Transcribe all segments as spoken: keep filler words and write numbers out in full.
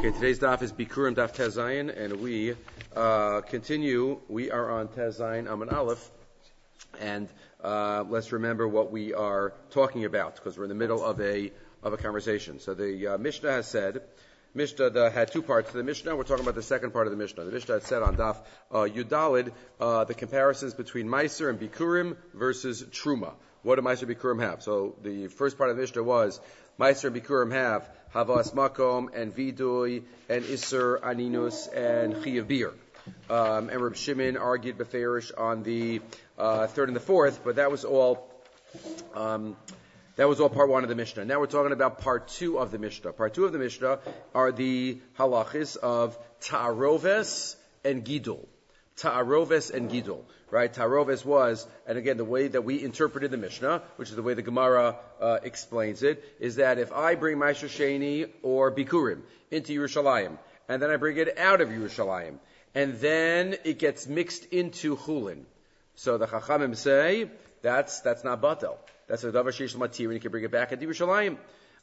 Okay, today's daf is Bikurim Daf Tez Zayin, and we uh, continue. We are on Tez Zayin Amud Aleph, and uh, let's remember what we are talking about because we're in the middle of a of a conversation. So the uh, Mishnah has said, Mishnah the, had two parts to the Mishnah. We're talking about the second part of the Mishnah. The Mishnah had said on Daf uh, Yudalid uh, the comparisons between Meiser and Bikurim versus Truma. What do Meiser and Bikurim have? So the first part of the Mishnah was Meiser and Bikurim have Havas Makom and Vidui and Isser Aninus and Chiyav Bir. Um, and Reb Shimon argued Beferish on the uh, third and the fourth, but that was all um, that was all part one of the Mishnah. Now we're talking about part two of the Mishnah. Part two of the Mishnah are the halachis of Ta'aroves and Gidul. Ta'aroves and Gidul. Right? Ta'aroves was, and again, the way that we interpreted the Mishnah, which is the way the Gemara uh, explains it, is that if I bring Meiser Sheni or Bikurim into Yerushalayim, and then I bring it out of Yerushalayim, and then it gets mixed into Chulin. So the Chachamim say, that's that's not Batel. That's a Davar Sheish Matir, and you can bring it back into Yerushalayim.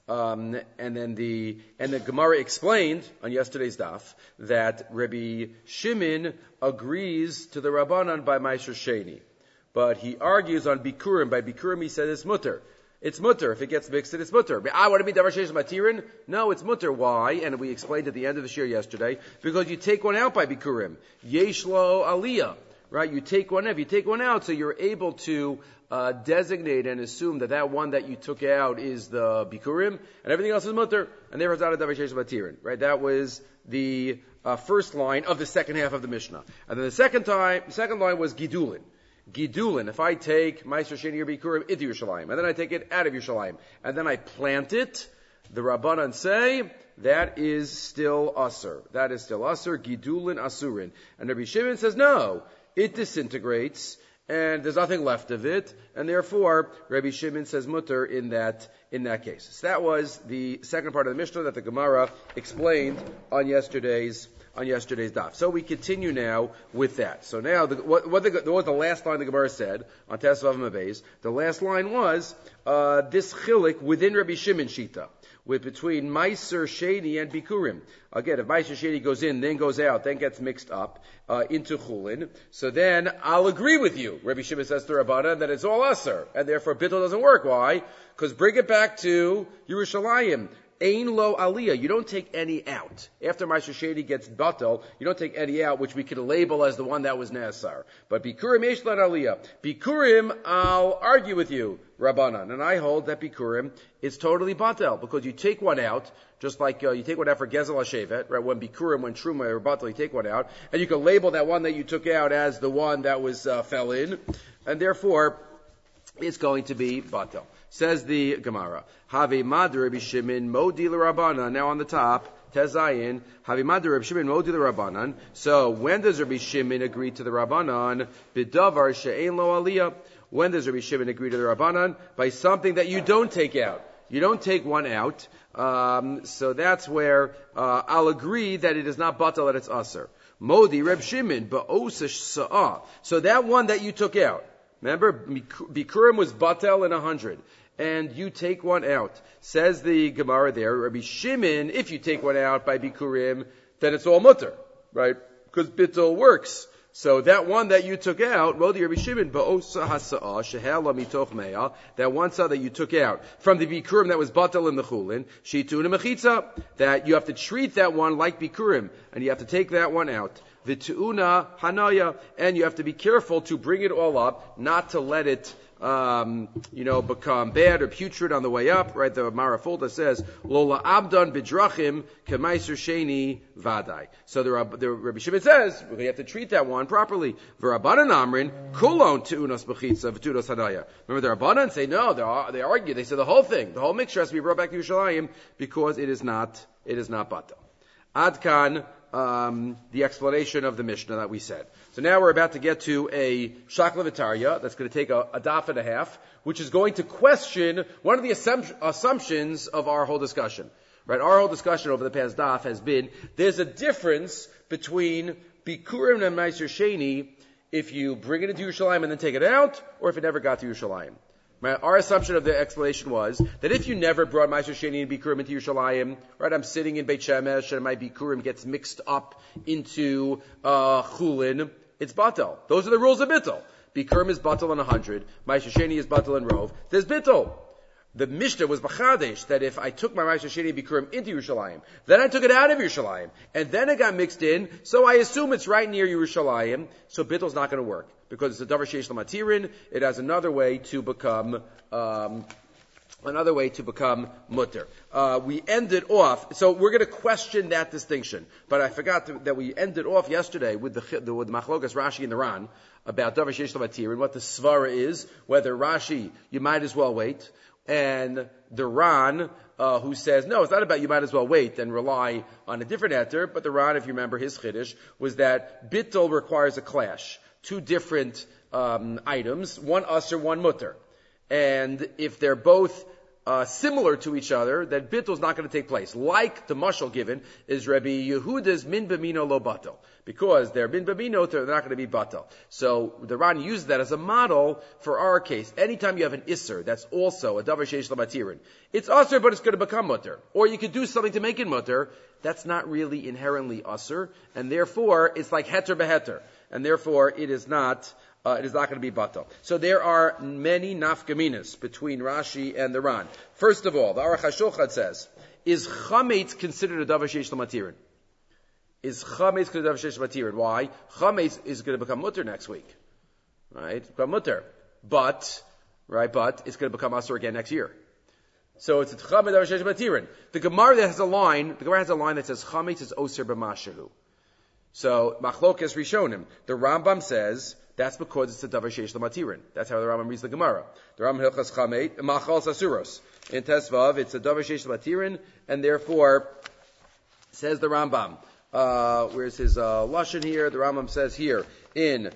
Um, and then the and the Gemara explained on yesterday's daf that Rabbi Shimon agrees to the Rabbanan by Meiser Sheni, but he argues on Bikurim. By Bikurim, he says it's mutter. It's mutter. If it gets mixed, it's mutter. I want to be Davar Sheish Matirin. No, it's mutter. Why? And we explained at the end of the shir yesterday because you take one out by Bikurim. Yeshlo Aliyah. Right? You take one out. You take one out, so you're able to uh, designate and assume that that one that you took out is the Bikurim, and everything else is mutter, and therefore it's out of Davar Sheish Matirin. Right? That was the uh, first line of the second half of the Mishnah. And then the second time, second line was Gidulin. Gidulin, if I take Meiser Sheni or Bikurim into Yerushalayim, and then I take it out of Yerushalayim, and then I plant it, the Rabbanan say, that is still Asur. That is still Asur, Gidulin Asurin. And Rabbi Shimon says, no, it disintegrates, and there's nothing left of it, and therefore, Rabbi Shimon says mutter in that, in that case. So that was the second part of the Mishnah that the Gemara explained on yesterday's on yesterday's daf. So we continue now with that. So now, the, what, what, the, what the last line the Gemara said on Tesvav Mabeis, the last line was uh, this chilik within Rabbi Shimon Shita, with between Meiser Sheni and Bikurim. Again, if Meiser Sheni goes in, then goes out, then gets mixed up uh, into Chulin, so then I'll agree with you. Rabbi Shimon says to Rabbanan that it's all Asur, and therefore Bittul doesn't work. Why? Because bring it back to Yerushalayim. Ein lo aliyah. You don't take any out. After Meiser Sheni gets batel, you don't take any out, which we could label as the one that was Nasar. But Bikurim yesh lo aliyah. Bikurim, I'll argue with you, Rabbanan, and I hold that Bikurim is totally batel because you take one out, just like uh, you take one out for Gezel HaShevet, right? When Bikurim, when Truma or batel, you take one out, and you can label that one that you took out as the one that was uh, fell in, and therefore it's going to be batel. Says the Gemara, Havi Madr Rabbi Shimon Modi l'Rabbanan. Now on the top, Tezayin, Havi Madr Rabbi Shimon Modi l'Rabbanan. So when does Rabbi Shimon agree to the Rabbanan? B'davar she'ein lo aliyah. When does Rabbi Shimon agree to the Rabbanan? By something that you don't take out. You don't take one out. Um, so that's where uh, I'll agree that it is not batal, that it's aser. Modi Rabbi Shimon ba'osash sa'ah. So that one that you took out. Remember, Bikurim was batel in a hundred, and you take one out. Says the Gemara there, Rabbi Shimon, if you take one out by Bikurim, then it's all mutter, right? Because bittul works. So that one that you took out, Modi Rabbi Shimon, ba'osa hasa'ah, shehala mitoch me'ah, that one saw that you took out from the Bikurim that was batel in the chulin, shituna mechitza, that you have to treat that one like Bikurim, and you have to take that one out. V'tu'una hanaya, and you have to be careful to bring it all up, not to let it, um, you know, become bad or putrid on the way up, right? The Marafulta says, Lola abdan bidrachim k'meiser sheni vadai. So the, the Rabbi Shimon says, we have to treat that one properly. V'rabbanan amrin, kulon tu'unas b'chitza v'tu'unas hanaya. Remember the Rabbanan say, no, they argue, they say the whole thing, the whole mixture has to be brought back to Yerushalayim because it is not, it is not batal. Adkan, Um, the explanation of the Mishnah that we said. So now we're about to get to a Shakla V'Tarya that's going to take a, a daf and a half, which is going to question one of the assump- assumptions of our whole discussion. Right? Our whole discussion over the past daf has been there's a difference between Bikurim and Meiser Sheni if you bring it into Yerushalayim and then take it out, or if it never got to Yerushalayim. Right? Our assumption of the explanation was that if you never brought Ma'aser Sheni and Bikurim into Yerushalayim, right, I'm sitting in Beit Shemesh and my Bikurim gets mixed up into uh, Chulin, it's Batal. Those are the rules of Bittul. Bikurim is Batal in one hundred, Ma'aser Sheni is Batal in Rov. There's Bittul. The Mishnah was Bachadesh, that if I took my Ma'aser Sheni and Bikurim into Yerushalayim, then I took it out of Yerushalayim, and then it got mixed in, so I assume it's right near Yerushalayim, so Bittel's not going to work. Because it's a davar sheish l'matirin, it has another way to become, um, another way to become mutter. Uh, we ended off, so we're going to question that distinction. But I forgot to, that we ended off yesterday with the, the with Machlokas Rashi and the Ran about davar sheish l'matirin, what the svara is, whether Rashi, you might as well wait, and the Ran, uh, who says, no, it's not about you might as well wait and rely on a different etter, but the Ran, if you remember his chiddush, was that bittul requires a clash. Two different um, items, one usher, one mutter. And if they're both uh, similar to each other, then bittul is not going to take place. Like the mashal given is Rabbi Yehuda's min b'mino lo batal. Because they're min b'mino, they're not going to be batal. So the Ran used that as a model for our case. Anytime you have an isser, that's also a davar sheish l'matirin. It's usher, but it's going to become mutter. Or you could do something to make it mutter. That's not really inherently usher, and therefore it's like heter beheter. And therefore, it is not, uh, it is not going to be batal. So there are many nafkaminas between Rashi and the Ran. First of all, the Aruch HaShulchan says, is chametz considered a davar sheish l'matirin? Is chametz considered a davar sheish l'matirin? Why? Chametz is going to become mutter next week. Right? Become mutter. But, right, but it's going to become asur again next year. So it's a chametz davar sheish l'matirin. The Gemara that has a line, the Gemara has a line that says chametz is oser b'mashahu. So, Machlokas Rishonim, the Rambam says, that's because it's a davar sheish l'matirin. That's how the Rambam reads the Gemara. The Rambam Hilchas Chamet, Machal Sasuros. In Tesvav, it's a davar sheish l'matirin, and therefore, says the Rambam, uh, where's his, uh, Lashon here? The Rambam says here, in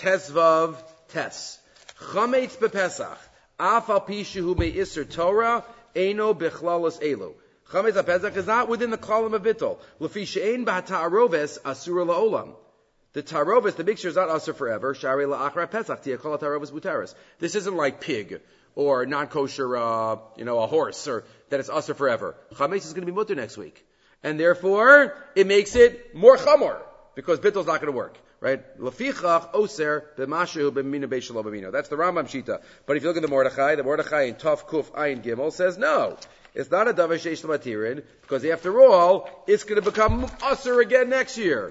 Tesvav Tes, Chametz bepesach, af al pi shehu me'isr Torah, eino bechlalos elu. Chametz HaPesach is not within the column of Bittul. L'fi she'ein b'hata'aroves asura la'olam. The ta'aroves, the mixture is not asur forever. Shari la'achra Pesach, tiyakol ta'aroves buteres. This isn't like pig, or non-kosher, uh, you know, a horse, or that it's asur forever. Chametz is going to be mutter next week. And therefore, it makes it more chamor, because Bittul is not going to work. Right? L'fichach oser b'mashu b'minu b'shelo b'minu. That's the Rambam Shita. But if you look at the Mordechai, the Mordechai in Tov Kuf Ayin Gimel says no. It's not a davar sheish l'matirin, because after all, it's going to become usher again next year.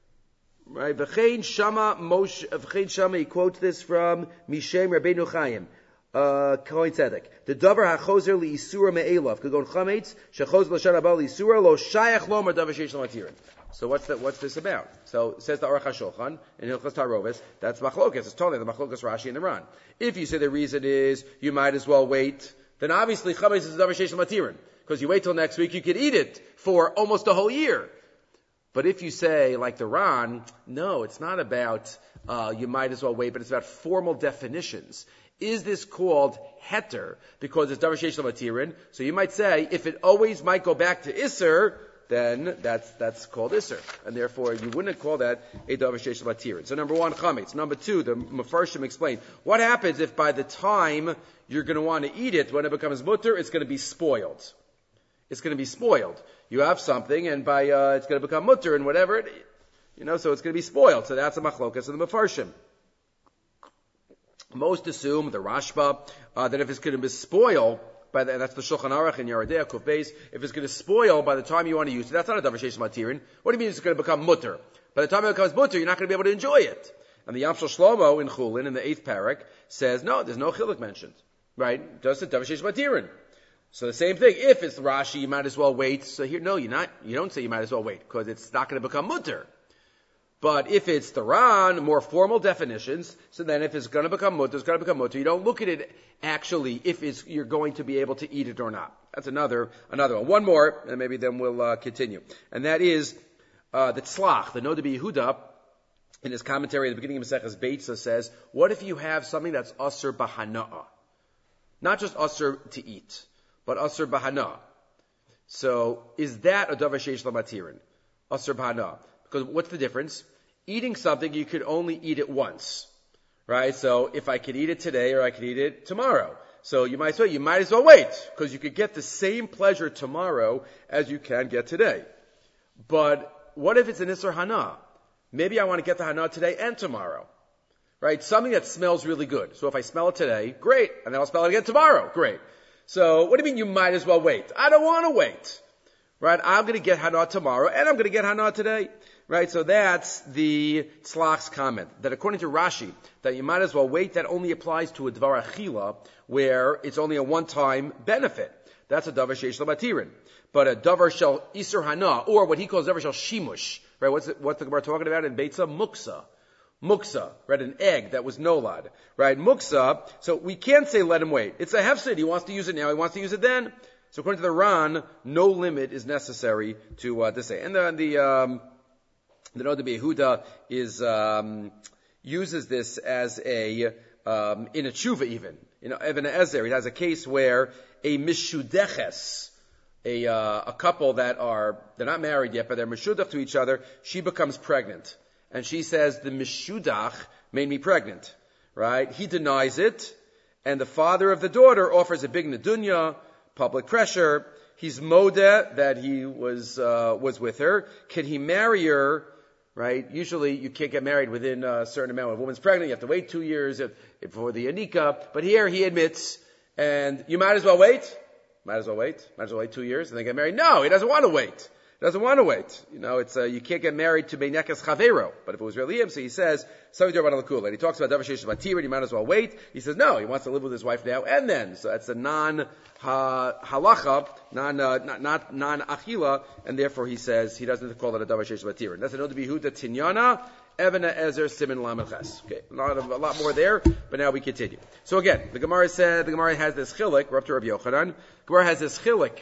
Right? V'chein shama Moshe, v'chein shama, he quotes this from Mishem Rabbeinu Chaim, uh, Kohen Tzedek. The davar hachozer li'isura me'elav, kagon chametz, shechoz l'shan haba li'isura, lo shayach lomar davar sheish l'matirin. So what's that, what's this about? So it says the Aruch HaShulchan in Hilchos Taroves, that's Machlokas. It's totally the Machlokas Rashi and the Ran. If you say the reason is you might as well wait, then obviously chametz is a davar sheish l'matirin, because you wait till next week, you could eat it for almost a whole year. But if you say, like the Ran, no, it's not about uh, you might as well wait, but it's about formal definitions. Is this called heter because it's davar sheish l'matirin? So you might say, if it always might go back to iser, then that's that's called iser, and therefore you wouldn't call that a davar sheish l'matirin. So number one, chametz. Number two, the Mefarshim explain what happens if by the time you're going to want to eat it, when it becomes mutter, it's going to be spoiled. It's going to be spoiled. You have something, and by uh, it's going to become mutter and whatever, it, you know, so it's going to be spoiled. So that's a machlokas of the Mefarshim. Most assume the Rashba uh, that if it's going to be spoiled, by the, and that's the Shulchan Aruch in Yeridea Kuf Beis, if it's going to spoil by the time you want to use it, that's not a davar sheish l'matirin. What do you mean it's going to become mutter? By the time it becomes mutter, you're not going to be able to enjoy it. And the Yamshel Shlomo in Chulin in the eighth parak says no, there's no chiluk mentioned. Right? Just a davar sheish l'matirin. So the same thing. If it's Rashi, you might as well wait. So here, no, you're not. You don't say you might as well wait because it's not going to become mutter. But if it's the Ran, more formal definitions, so then if it's going to become mutter, it's going to become mutter. You don't look at it actually if it's, you're going to be able to eat it or not. That's another another one. One more, and maybe then we'll uh, continue. And that is uh, the Tzlach, the Noda B'Yehuda, in his commentary at the beginning of Maseches Beitza says, what if you have something that's asur b'hana'ah? Not just asur to eat, but asur b'hana'ah. So is that a davar sheish l'matirin? Asur b'hana'ah. Because what's the difference? Eating something, you could only eat it once. Right? So if I could eat it today or I could eat it tomorrow. So you might say, you might as well wait, because you could get the same pleasure tomorrow as you can get today. But what if it's an Isser Hana? Maybe I want to get the Hana today and tomorrow. Right? Something that smells really good. So if I smell it today, great. And then I'll smell it again tomorrow. Great. So what do you mean you might as well wait? I don't want to wait. Right? I'm going to get Hana tomorrow and I'm going to get Hana today. Right? So that's the Tzlach's comment. That according to Rashi, that you might as well wait, that only applies to a Dvar Achila, where it's only a one-time benefit. That's a Davar Sheish Labatirin. But a Davar Shel Isur Hana, or what he calls Davar Shel Shimush. Right? What's, it, what's the Gemara talking about in Beitza? Muksa. Muksa, right, an egg that was nolad, right, muksa, so we can't say let him wait. It's a hefsid, he wants to use it now, he wants to use it then. So according to the Ran, no limit is necessary to, uh, to say. And the, the, um, the Noda B'Yehuda is, um, uses this as a, um, in a tshuva even. You know, Even Ezer, it has a case where a mishudeches, a, uh, a couple that are, they're not married yet, but they're mishudach to each other, she becomes pregnant. And she says, the Mishudach made me pregnant. Right? He denies it. And the father of the daughter offers a big nadunya, public pressure. He's modeh that he was, uh, was with her. Can he marry her? Right? Usually you can't get married within a certain amount. If a woman's pregnant, you have to wait two years for the anika. But here he admits, and you might as well wait. Might as well wait. Might as well wait two years and then get married. No, he doesn't want to wait. Doesn't want to wait. You know, it's, uh, you can't get married to Beinekas Chavero. But if it was really him, so he says, Savidur Ban Alakula. And he talks about Davar Sheish Batirin, you might as well wait. He says, no, he wants to live with his wife now and then. So that's a non-halacha, non, uh, not, not, non-achila, and therefore he says, he doesn't call it a Davar Sheish Batirin. That's another Behuda Tinyana, Evana Ezer Simin Lamed Ches. Okay, a lot, of, a lot more there, but now we continue. So again, the Gemara said, the Gemara has this chilik, we're up to Rabbi Yochanan. Gemara has this chilik,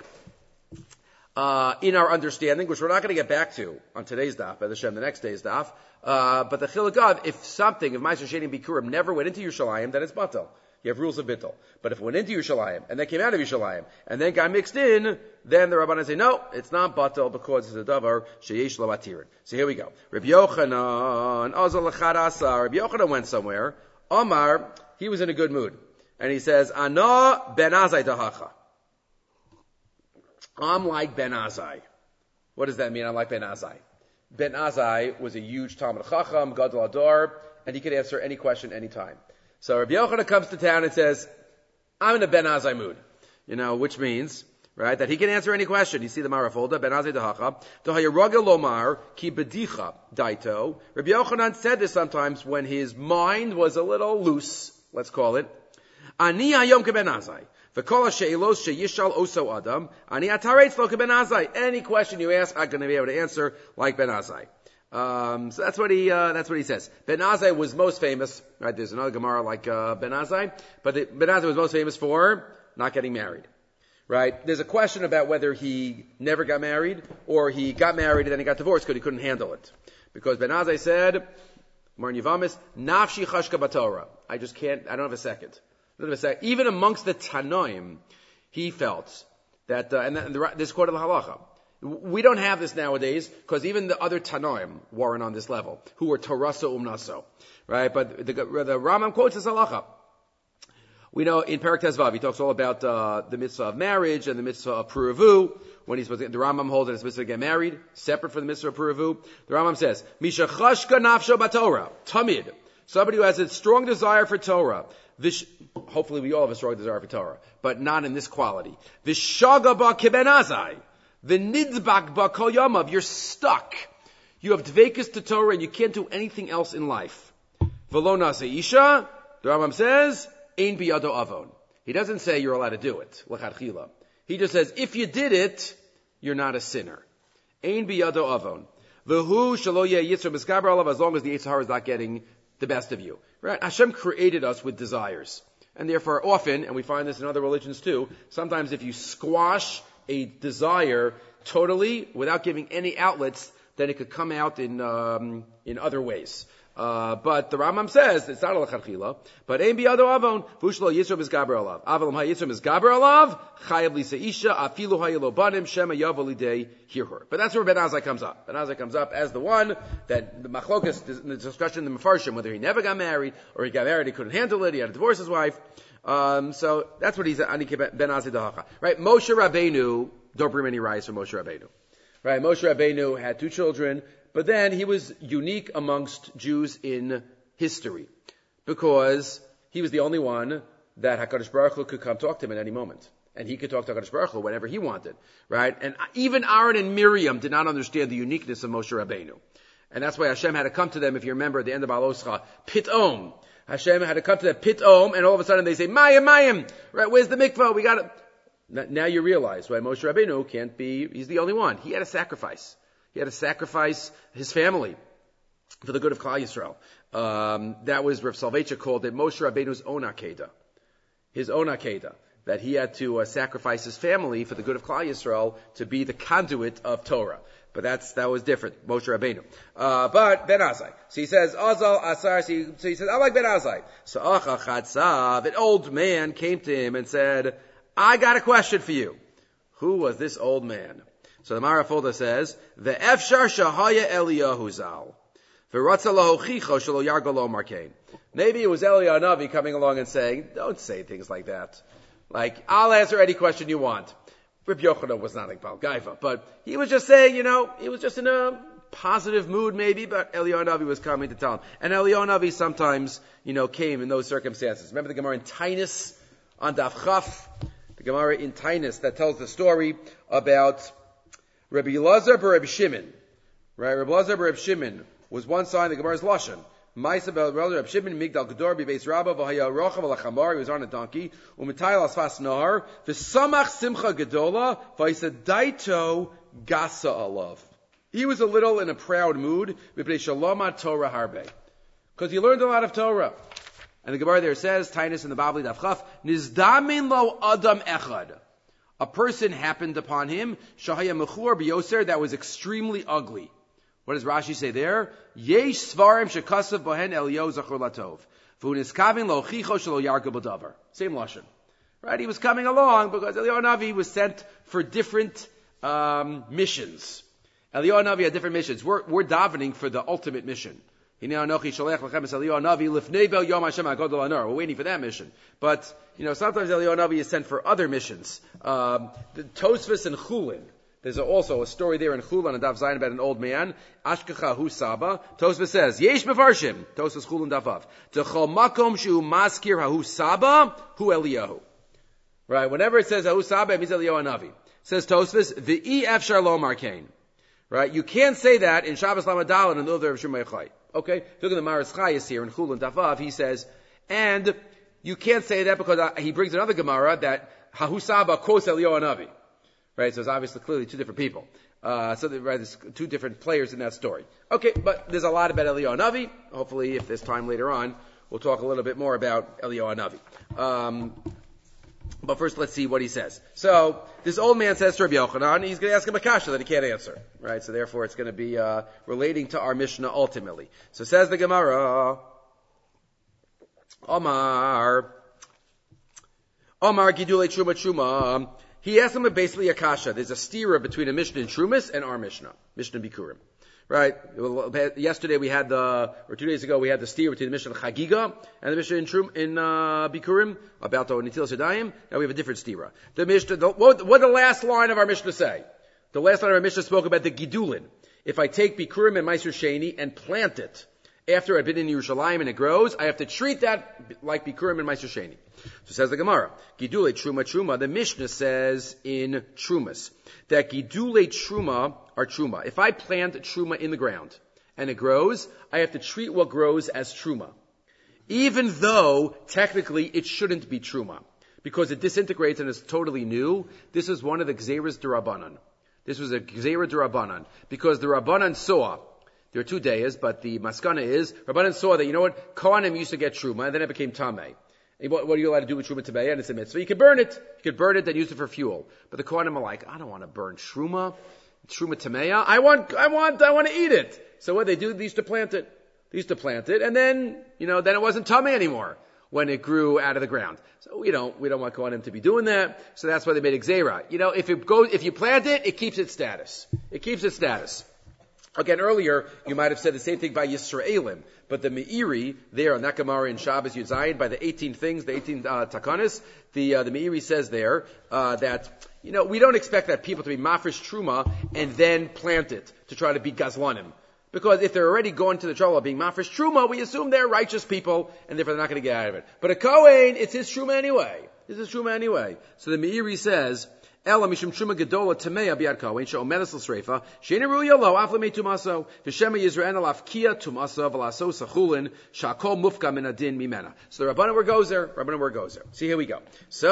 Uh, in our understanding, which we're not going to get back to on today's daf, by the Shem, the next day's daf, uh, but the Chiluk of, if something, if Ma'aser Sheni Bikurim never went into Yerushalayim, then it's Batal. You have rules of Bittul. But if it went into Yerushalayim, and then came out of Yerushalayim, and then got mixed in, then the Rabbanan say, no, it's not Batal, because it's a Davar, Sheyesh Lo Atirin. So here we go. Rabbi Yochanan, Azal Echad Asa, Rabbi Yochanan went somewhere, Omar, he was in a good mood, and he says, Ana ben Azai Dahacha. I'm like Ben Azai. What does that mean? I'm like Ben Azai. Ben Azai was a huge Talmud Chacham, Gadol Ador, and he could answer any question anytime. So Rabbi Yochanan comes to town and says, I'm in a Ben Azai mood. You know, which means, right, that he can answer any question. You see the Marafolda, Ben Azai Dahacha, Dohayaraga Lomar, Ki Bedicha Daito. Rabbi Yochanan said this sometimes when his mind was a little loose, let's call it. Ani Hayom Ke Ben Azai. Any question you ask, I'm going to be able to answer like Ben Azai. Um, so that's what he uh, that's what he says. Ben Azai was most famous. Right? There's another Gemara like uh, Ben Azai, but the, Ben Azai was most famous for not getting married. Right? There's a question about whether he never got married or he got married and then he got divorced because he couldn't handle it. Because Ben Azai said, Mar Yivamis, Nafshi Chashka Batorah. I just can't. I don't have a second. Even amongst the Tanoim, he felt that, uh, and the, this quote of the halacha. We don't have this nowadays because even the other Tanoim weren't on this level, who were Torasa Umnaso, right? But the, the Rambam quotes this halacha. We know in Perek Tezvav he talks all about uh, the mitzvah of marriage and the mitzvah of Puravu. When he's supposed to, the Rambam holds that it's mitzvah to get married, separate from the mitzvah of Puravu. The Rambam says, Misha Chashka Nafsho Batorah, Tamid. Somebody who has a strong desire for Torah. Vish, hopefully we all have a strong desire for Torah, but not in this quality. Vishaga ba keben azai. V'nidbak ba kol yamav. You're stuck. You have dvekas to Torah and you can't do anything else in life. V'lo nase isha. The Rambam says, ein biyado avon. He doesn't say you're allowed to do it. L'chadchila. He just says, if you did it, you're not a sinner. Ein biyado avon. V'hu shalo yeh yitzra miskaber alav, as long as the Yetzer Hara is not getting the best of you. Right? Hashem created us with desires. And therefore often, and we find this in other religions too, sometimes if you squash a desire totally without giving any outlets, then it could come out in um, in other ways. Uh, but the Rambam says it's not a lechatchila. But ein biyado avon vushlo yisrom is gaber alav. Avalam hayisrom is gaber alav chayav lisa isha afilu hayilo banim shema yavo lidei hirhur. But that's where Ben Azai comes up. Ben Azai comes up as the one that the machlokas, the discussion in the Mefarshim, whether he never got married or he got married, he couldn't handle it, he had to divorce his wife. Um, so that's what he's ani Ben Azai dahacha. Right? Moshe Rabbeinu, don't bring any rise from Moshe Rabbeinu. Right? Moshe Rabbeinu had two children. But then he was unique amongst Jews in history because he was the only one that HaKadosh Baruch Hu could come talk to him at any moment. And he could talk to HaKadosh Baruch Hu whenever he wanted, right? And even Aaron and Miriam did not understand the uniqueness of Moshe Rabbeinu. And that's why Hashem had to come to them, if you remember at the end of Aloscha, Pitom. Hashem had to come to them, Pitom, and all of a sudden they say, Mayim, Mayim, right? Where's the mikvah? We got it. Now you realize why Moshe Rabbeinu can't be, he's the only one. He had a sacrifice. He had to sacrifice his family for the good of Klal Yisrael. Um, that was Rav Soloveitchik called it Moshe Rabbeinu's own Akedah. His own Akedah. That he had to uh, sacrifice his family for the good of Klal Yisrael to be the conduit of Torah. But that's, that was different. Moshe Rabbeinu. Uh, but Ben Azai. So he says, Azal Asar, so he, so he says, I like Ben Azai. So Acha Chatzav, an old man came to him and said, I got a question for you. Who was this old man? So the Marafolda says, the Efshar Shahaya Eliyahu Zal. V'ratza lahochicho shelo yargo lo markein. Maybe it was Eliyahu Navi coming along and saying, don't say things like that. Like, I'll answer any question you want. Reb Yochanan was not like Baal Gaiva, but he was just saying, you know, he was just in a positive mood maybe, but Eliyahu Navi was coming to tell him. And Eliyahu Navi sometimes, you know, came in those circumstances. Remember the Gemara in Tainus on Daf Chaf? The Gemara in Tainus that tells the story about Rabbi Elazar bar Rabbi Shimon, right? Rabbi Elazar bar Rabbi Shimon was one side of the Gemara's Lashon. Ma'aseh bar Rabbi Shimon migdal gedor b'beis Rabba v'haya rochav al chamar. He was on a donkey. U'mitayil asfas nahar v'samach simcha gedola v'isadaito gasa alav. He was a little in a proud mood b'pnei shalom Torah harbe, because he learned a lot of Torah. And the Gemara there says, Tainus in the Babli Daf Chaf, nizdamin lo adam echad. A person happened upon him, Shahaya Mechur B'Yoser, that was extremely ugly. What does Rashi say there? Yesh Svarim Shekasav Bohen Eliyahu Zachor Latov. V'uniskavin Lo Chicho Shelo Yargo B'Davar. Same lashon. Right? He was coming along because Eliyahu Navi was sent for different um, missions. Eliyahu Navi had different missions. We're, we're davening for the ultimate mission. We're waiting for that mission. But, you know, sometimes Eliyahu Navi is sent for other missions. Um, the Tosfos and Chulin. There's also a story there in Chulin and Daf Zayin about an old man. Ashkecha hu Saba. Tosfos says, Yesh mefarshim. Tosfos Chulin Daf Av. T'chol makom shu maskir hahu Saba hu Eliyahu. Right? Whenever it says hahu Saba, it means Eliyahu Navi. Says Tosfos, V'i efshar lo markein. Right? You can't say that in Shabbos Lamadal and in the other of Shemay Chai. Okay? Look at the Maris Chayes here in Chulin Daf, he says, and you can't say that because uh, he brings another Gemara that Hahusaba quotes Eliyahu Navi. Right? So it's obviously clearly two different people. Uh, so there, right, there's two different players in that story. Okay, but there's a lot about Eliyahu Navi. Hopefully, if there's time later on, we'll talk a little bit more about Eliyahu Navi. Um, but first, let's see what he says. So, this old man says to Rabbi Yochanan, he's going to ask him a kasha that he can't answer. Right? So therefore, it's going to be uh, relating to our Mishnah ultimately. So says the Gemara, Omar, Omar Gidulei Truma Truma. He asked him basically a kasha. There's a stira between a Mishnah in Trumas and our Mishnah, Mishnah Bikurim. Right? Yesterday we had the, or two days ago we had the stira between the Mishnah Chagiga and the Mishnah in, Trum, in uh, Bikurim about the Netilas Yadayim. Now we have a different stira. The Mishnah, the, what, what did the last line of our Mishnah say? The last line of our Mishnah spoke about the Gidulin. If I take Bikurim and Meiser Sheni and plant it after I've been in Yerushalayim and it grows, I have to treat that like Bikurim and Meiser Sheni. So says the Gemara, Gidulei Truma Truma. The Mishnah says in Trumas that Gidulei Truma are Truma. If I plant Truma in the ground and it grows, I have to treat what grows as Truma. Even though technically it shouldn't be Truma. Because it disintegrates and is totally new. This is one of the Gzeras D'Rabbanan. This was a Gzera D'Rabbanan. Because the Rabbanan saw, there are two days, but the Maskana is, Rabbanan saw that, you know what, Kohanim used to get Truma and then it became Tameh. What, what are you allowed to do with Truma Tabeya? And it's a mitzvah. You can burn it. You can burn it and use it for fuel. But the Kohanim are like, I don't want to burn Truma. Truma Tameya. I want, I want, I want to eat it. So what they do, they used to plant it. They used to plant it, and then, you know, then it wasn't tummy anymore when it grew out of the ground. So we don't, we don't want Kohanim to be doing that. So that's why they made Gzeira. You know, if it goes, if you plant it, it keeps its status. It keeps its status. Again, earlier, you might have said the same thing by Yisraelim, but the Meiri, there on that Gemara in Shabbos Yud Zayin, by the eighteen things, the eighteen uh, takanas, the, uh, the Meiri says there, uh, that, you know, we don't expect that people to be mafresh truma and then plant it to try to be gazlanim. Because if they're already going to the trouble of being mafresh truma, we assume they're righteous people, and therefore they're not going to get out of it. But a Kohen, it's his truma anyway. It's his truma anyway. So the Meiri says, Ela mishum truma gedola tamea biad Kohen she'omedes l'sreifa she'ena ruya lo af lemei tumaso v'shema Yisrael alafkia tumaso v'laso sachulin shakol mufka min adin mimena. So the Rabbanan were gozer, Rabbanan were gozer. See, here we go.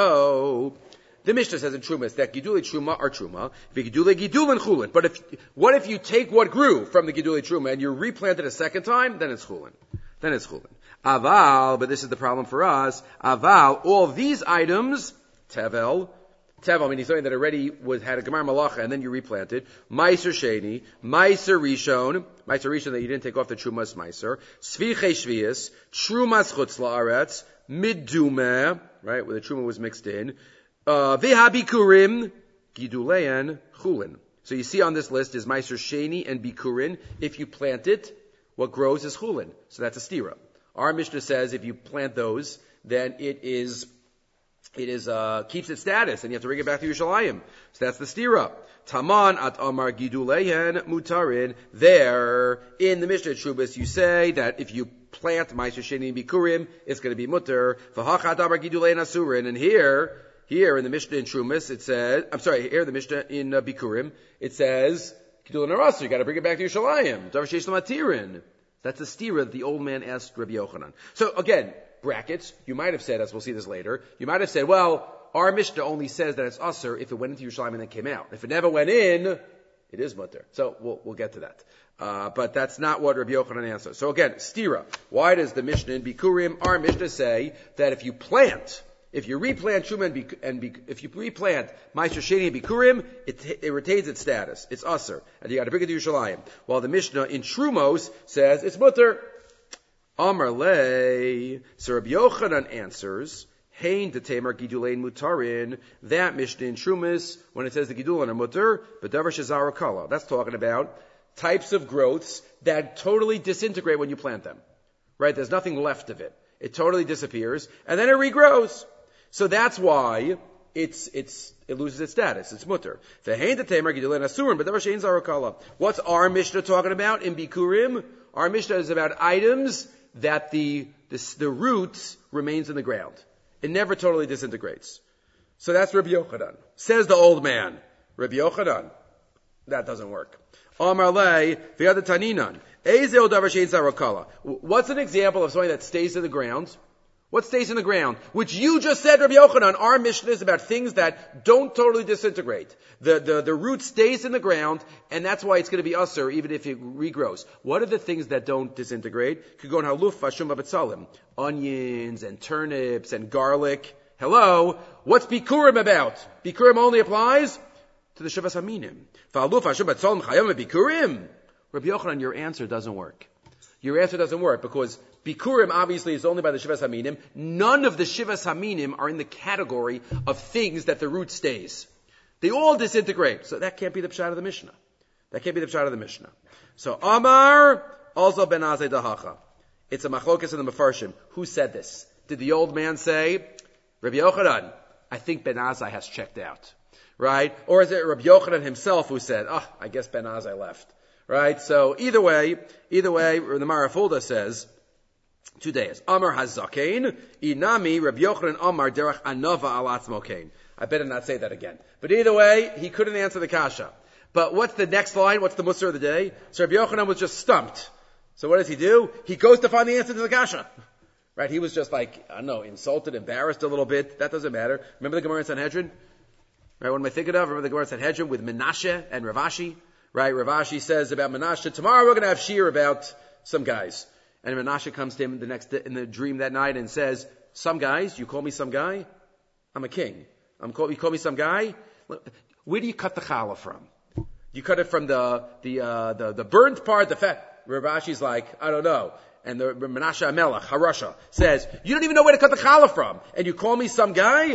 So the Mishnah says in Trumas that Gidulei Truma are Truma, Gidulei Gidulin Chulin. But if, what if you take what grew from the Gidulei Truma and you replant it a second time? Then it's Chulin. Then it's Chulin. Aval, but this is the problem for us. Aval, all these items, Tevel, Tevel, meaning something that already was, had a Gemar Malacha and then you replanted. Meiser Sheni, Meiser Rishon, Meiser Rishon that you didn't take off the Trumas Meiser, Svichei Shvius, Trumas Chutz La'aretz, Midumeh, right, where the Truma was mixed in, Uh, V'ha-bikurim, giduleyan, chulin. So you see on this list is Meiser Sheni and Bikurin. If you plant it, what grows is chulin. So that's a stira. Our Mishnah says if you plant those, then it is, it is, uh, keeps its status, and you have to bring it back to Yerushalayim. So that's the stira. Taman at Amar giduleyan mutarin. There, in the Mishnah Trubis, you say that if you plant Meiser Sheni and Bikurim, it's going to be mutter. V'hachat Amar giduleyan asurin. And here, Here in the Mishnah in Trumas, it says, I'm sorry, here in the Mishnah in uh, Bikurim, it says, Gidul Narasu, you gotta bring it back to Yerushalayim. Davar Sheish Lamatirin. That's a stira that the old man asked Rabbi Yochanan. So again, brackets, you might have said, as we'll see this later, you might have said, well, our Mishnah only says that it's Asr if it went into Yerushalayim and then came out. If it never went in, it is mutter. So we'll, we'll get to that. Uh, but that's not what Rabbi Yochanan answers. So again, stira. Why does the Mishnah in Bikurim, our Mishnah say that if you plant, If you replant Truma and, Bik- and Bik- if you replant Meiser Sheni and Bikurim, it, it retains its status. It's Aser. And you got to bring it to Yerushalayim. While the Mishnah in Trumos says it's mutter. Amar lei. So Rabbi Yochanan answers, Hein detemer gidulein mutarin. That Mishnah in Trumas, when it says the gidulein are mutter, but davar shezara kala. That's talking about types of growths that totally disintegrate when you plant them. Right? There's nothing left of it. It totally disappears, and then it regrows. So that's why it's, it's, it loses its status. It's mutter. What's our Mishnah talking about in Bikurim? Our Mishnah is about items that the, the, the roots remains in the ground. It never totally disintegrates. So that's Rabbi Yochanan. Says the old man. Rabbi Yochanan. That doesn't work. Amar lei, v'yad taninan. Ezeo davar shein zarakala. What's an example of something that stays in the ground? What stays in the ground? Which you just said, Rabbi Yochanan, our Mishnah is about things that don't totally disintegrate. The, the, the root stays in the ground, and that's why it's going to be usher, even if it regrows. What are the things that don't disintegrate? Could go in haluf, fashum, babetzalim. Onions, and turnips, and garlic. Hello? What's Bikurim about? Bikurim only applies to the Shavas Haminim. Fa'aluf, fashum, babetzalim, chayam, Bikurim. Rabbi Yochanan, your answer doesn't work. Your answer doesn't work because Bikurim obviously is only by the Shivas Haminim. None of the Shivas Haminim are in the category of things that the root stays. They all disintegrate. So that can't be the pshat of the Mishnah. That can't be the pshat of the Mishnah. So Amar, also Ben Azai Dahacha. It's a machlokas in the Mefarshim. Who said this? Did the old man say, Rabbi Yochanan, I think Ben Azai has checked out. Right? Or is it Rabbi Yochanan himself who said, oh, I guess Ben Azai left. Right? So either way, either way, the Marafulda says, two days. Amar Hazakein, Inami, Rabbi Yochanan Amar, Derech Anova Alatzmokein. I better not say that again. But either way, he couldn't answer the kasha. But what's the next line? What's the Musar of the day? So Rabbi Yochanan was just stumped. So what does he do? He goes to find the answer to the kasha. Right? He was just like, I don't know, insulted, embarrassed a little bit. That doesn't matter. Remember the Gemara in Sanhedrin? Right? What am I thinking of? Remember the Gemara in Sanhedrin with Menashe and Ravashi? Right? Ravashi says about Menashe, tomorrow we're going to have shir about some guys. And Menashe comes to him the next day, in the dream that night and says, some guys? You call me some guy? I'm a king. I'm call, you call me some guy? Where do you cut the challah from? You cut it from the, the, uh, the, the burnt part, the fat. Rav Ashi's like, I don't know. And the Menashe Amelech, Harasha, says, you don't even know where to cut the challah from. And you call me some guy?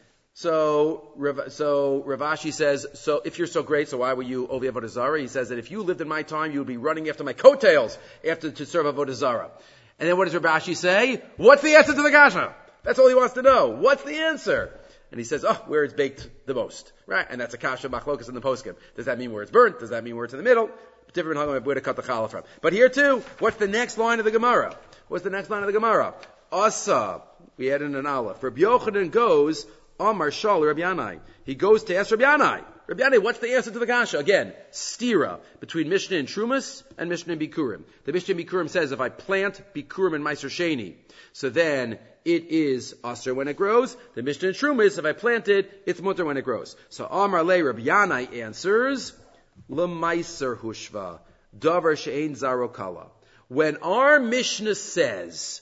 So, so Rav Ashi says, so if you're so great, so why were you Ovi Avodah Zarah? He says that if you lived in my time, you would be running after my coattails after to serve Avodah Zarah. And then what does Rav Ashi say? What's the answer to the kasha? That's all he wants to know. What's the answer? And he says, oh, where it's baked the most. Right? And that's a kasha machlokas in the poskim. Does that mean where it's burnt? Does that mean where it's in the middle? Different halacha where to cut the challah from. But here too, what's the next line of the Gemara? What's the next line of the Gemara? Asa. We add in an aleph. Rabbi Yochanan goes, Amar Shal Rabbi Yanai. He goes to ask Rabbi Yanai. Rabbi Yanai, what's the answer to the kasha? Again, stira between Mishnah and Trumas and Mishnah and Bikurim. The Mishnah and Bikurim says if I plant Bikurim and Meiser Sheni, so then it is aser when it grows. The Mishnah and Trumas, if I plant it, it's mutter when it grows. So Amar Le Rabbi Yanai answers, L'maiser hushva, davar she'ein zarokala. When our Mishnah says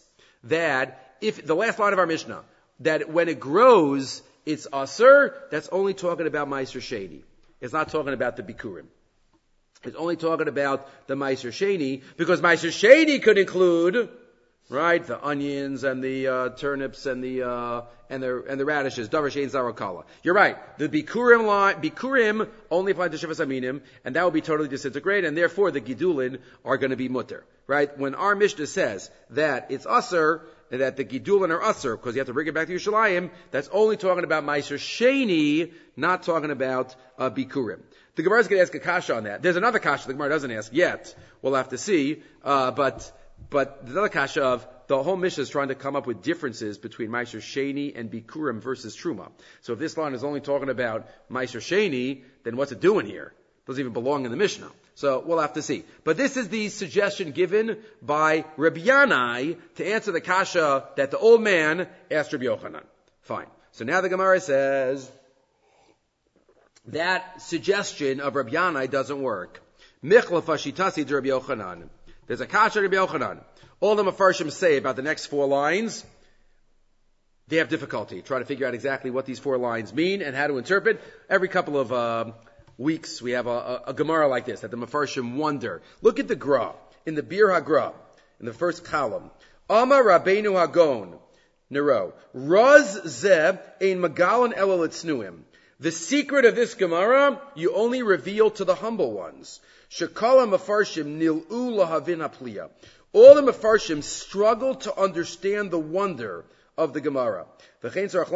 that if the last line of our Mishnah, that when it grows, it's aser, that's only talking about Meiser Sheni. It's not talking about the Bikurim. It's only talking about the Meiser Sheni, because Meiser Sheni could include, right, the onions and the uh, turnips and the uh, and the and the radishes. Davar she'ein zarokala. You're right. The Bikurim line, Bikurim only apply to Shivas Aminim, and that will be totally disintegrated, and therefore the Gidulin are going to be mutter. Right? When our Mishnah says that it's aser, and that the Gidulin are aser, because you have to bring it back to Yerushalayim, that's only talking about Meiser Sheni, not talking about uh, Bikurim. The Gemara is going to ask a kasha on that. There's another kasha the Gemara doesn't ask yet. We'll have to see. Uh, but but the other kasha of the whole Mishnah is trying to come up with differences between Meiser Sheni and Bikurim versus Truma. So if this line is only talking about Meiser Sheni, then what's it doing here? It doesn't even belong in the Mishnah. So we'll have to see. But this is the suggestion given by Rabbi Yanai to answer the kasha that the old man asked Rabbi Yochanan. Fine. So now the Gemara says that suggestion of Rabbi Yanai doesn't work. Michla fashitasi to Rabbi Yochanan. There's a kasha Rabbi Yochanan. All the Mefarshim say about the next four lines, they have difficulty trying to figure out exactly what these four lines mean and how to interpret. Every couple of uh, weeks we have a, a, a Gemara like this that the Mefarshim wonder. Look at the Gra, in the Bir HaGra, in the first column. Amar Rabbeinu Hagon, Nero, Raz Zeb ein Magalan Elul Tznuim. The secret of this Gemara, you only reveal to the humble ones. Shekala Mefarshim Nil'u Lahavin Hapliya. All the Mefarshim struggle to understand the wonder of the Gemara. I'm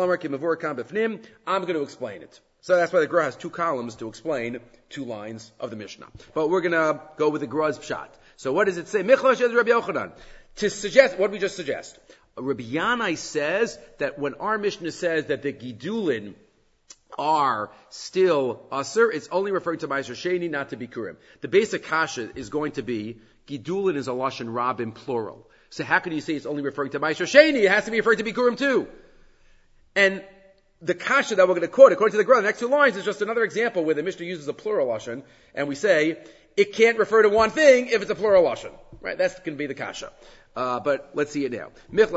going to explain it. So that's why the Gra has two columns to explain two lines of the Mishnah. But we're going to go with the Gra's pshat. So what does it say? Michla Shez Rabbi Yochanan. To suggest, what did we just suggest? Rabbi Yanai says that when our Mishnah says that the Gidulin are still aser, it's only referring to Meiser Sheni, not to Bikurim. The basic kasha is going to be Gidulin is a lashon rabim plural. So how can you say it's only referring to Meiser Sheni? It has to be referring to Bikurim too. And the kasha that we're going to quote, according to the Gra, the next two lines is just another example where the Mishnah uses a plural lashon, and we say it can't refer to one thing if it's a plural lashon. Right? That's going to be the kasha. Uh, but let's see it now.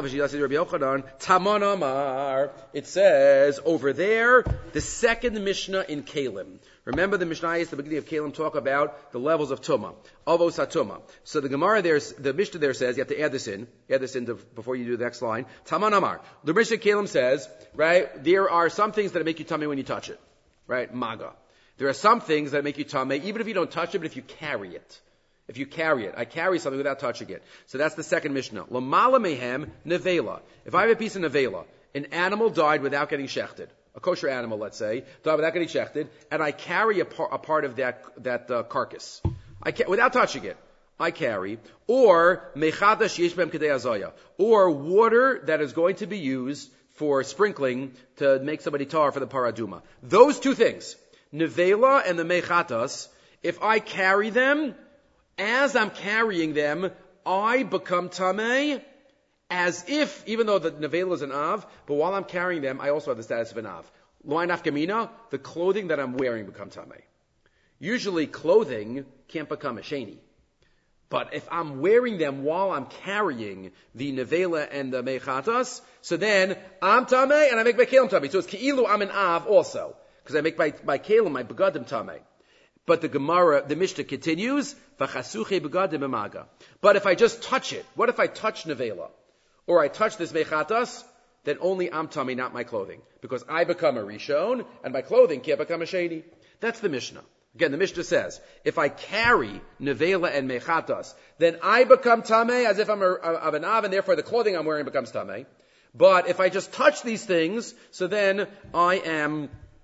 Taman Amar. It says over there, the second Mishnah in Kalim. Remember the Mishnah is the beginning of Kalim talk about the levels of Tumah. Avos HaTumah. So the Gemara there, the Mishnah there says, you have to add this in, add this in to, before you do the next line. Taman Amar. The Mishnah Kalim says, right, there are some things that make you tummy when you touch it. Right? Maga. There are some things that make you tummy, even if you don't touch it, but if you carry it. If you carry it. I carry something without touching it. So that's the second Mishnah. Lamala mehem nevela. If I have a piece of nevela, an animal died without getting shechted. A kosher animal, let's say, died without getting shechted, and I carry a, par- a part of that that uh, carcass. I ca- without touching it. I carry. Or mechada sheyesh b'hem kedei azaya. Or water that is going to be used for sprinkling to make somebody tar for the paraduma. Those two things, nevela and the mechatas, if I carry them, as I'm carrying them, I become tamei, as if, even though the nevela is an av, but while I'm carrying them, I also have the status of an av. Lo nafkamina, the clothing that I'm wearing become tamei. Usually clothing can't become a sheni. But if I'm wearing them while I'm carrying the nevela and the mechatas, so then I'm tamei and I make my kelim tamei. So it's keilu I'm an av also. Because I make my, my kelim, my begadim tamei. But the Gemara, the Mishnah continues, v'chasuche begadim emaga. But if I just touch it, what if I touch nevela? Or I touch this mechatas, then only I'm tummy, not my clothing. Because I become a rishon, and my clothing can't become a sheni. That's the Mishnah. Again, the Mishnah says, if I carry nevela and mechatas, then I become tameh as if I'm a, a, an av, and therefore the clothing I'm wearing becomes tameh. But if I just touch these things, so then I am,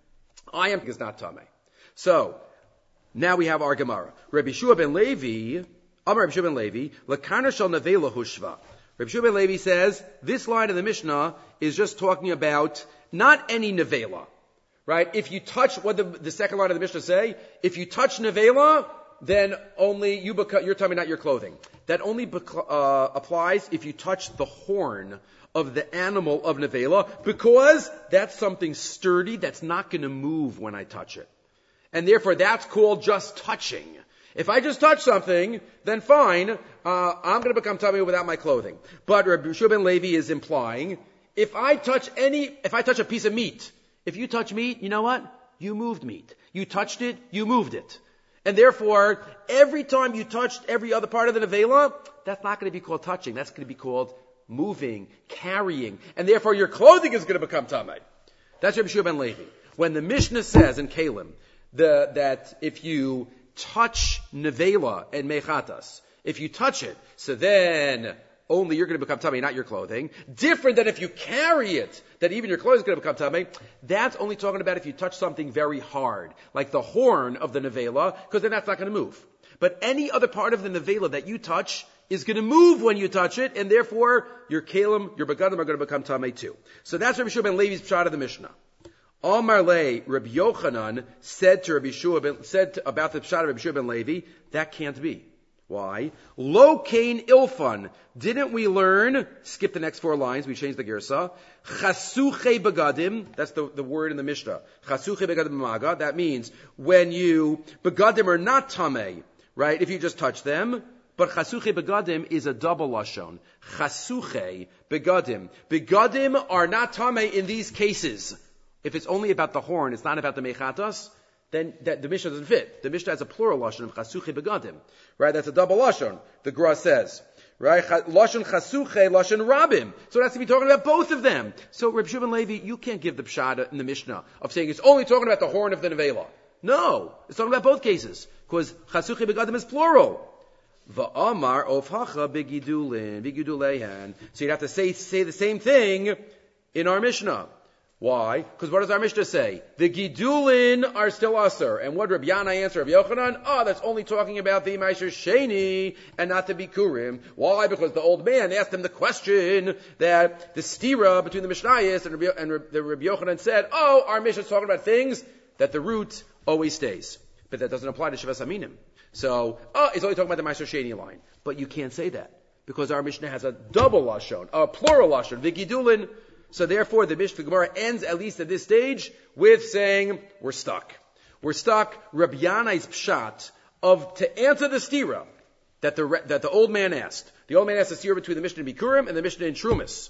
I am is not tameh. So now we have our Gemara. Rabbi Shua ben Levi, Amar Rabbi Shua ben Levi, lekana shel nevela hushva. Rabbi Shua ben Levi says this line of the Mishnah is just talking about not any nevela. Right? If you touch, what the, the second line of the Mishnah say? If you touch nevela, then only you become, you're tummy, not your clothing. That only beca- uh, applies if you touch the horn of the animal of nevela, because that's something sturdy that's not going to move when I touch it. And therefore that's called just touching. If I just touch something, then fine, uh, I'm going to become tummy without my clothing. But Rabbi Shua ben Levi is implying, if I touch any, if I touch a piece of meat, if you touch meat, you know what? You moved meat. You touched it, you moved it. And therefore, every time you touched every other part of the nevela, that's not going to be called touching. That's going to be called moving, carrying. And therefore, your clothing is going to become tamei. That's Rabbi Shua ben Levi. When the Mishnah says in Kalim the, that if you touch nevela and mechatas, if you touch it, so then only you're going to become tamei, not your clothing. Different than if you carry it, that even your clothing is going to become tamei. That's only talking about if you touch something very hard, like the horn of the nevela, because then that's not going to move. But any other part of the nevela that you touch is going to move when you touch it, and therefore your kalim, your begadim are going to become tamei too. So that's Rabbi Shua ben Levi's pshat of the Mishnah. Amar le, Rabbi Yochanan said to Rabbi Shua ben, said to, about the pshat of Rabbi Shua ben Levi, that can't be. Why? Lo kain ilfan. Didn't we learn, skip the next four lines, we changed the girsa. Chasuche begadim, that's the, the word in the Mishnah. Chasuche begadim maga, that means when you, begadim are not tamei, right, if you just touch them. But chasuche begadim is a double lashon. Chasuche begadim. Begadim are not tamei in these cases. If it's only about the horn, it's not about the mechatas, then that, the Mishnah doesn't fit. The Mishnah has a plural lashon of chasuche begadim. Right? That's a double lashon. The Gra says. Right? Lashon chasuche, lashon rabim. So it has to be talking about both of them. So Reb Shua ben Levi, you can't give the pshat in the Mishnah of saying it's only talking about the horn of the nevela. No. It's talking about both cases. Because chasuche begadim is plural. Va'amar ofhacha begidulin, begidulehan. So you'd have to say, say the same thing in our Mishnah. Why? Because what does our Mishnah say? The Gidulin are still Asur. And what Rabbi Yana answer Rabbi Yochanan? Oh, that's only talking about the Ma'aser Sheni and not the Bikurim. Why? Because the old man asked him the question that the stira between the Mishnayos and, Rabbi, and the Rabbi Yochanan said, oh, our Mishnah is talking about things that the root always stays. But that doesn't apply to Shivas Aminim. So, oh, it's only talking about the Ma'aser Sheni line. But you can't say that. Because our Mishnah has a double Lashon, a plural Lashon, the Gidulin. So therefore, the Mishnah Gemara ends, at least at this stage, with saying, we're stuck. We're stuck. Rabbi Yanai's pshat of, to answer the stira that the, that the old man asked. The old man asked the stira between the Mishnah in Bikurim and the Mishnah in Trumas.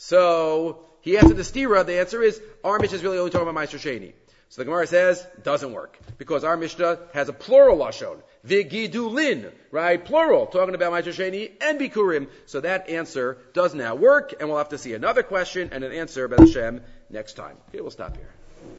So, he answered the stira, the answer is, our Mishnah is really only talking about Ma'aser Sheni. So the Gemara says, doesn't work. Because our Mishnah has a plural lashon. Vigidulin, right? Plural, talking about Ma'aser Sheni and Bikurim. So that answer does now work, and we'll have to see another question and an answer, B'ez Hashem, next time. Okay, we'll stop here.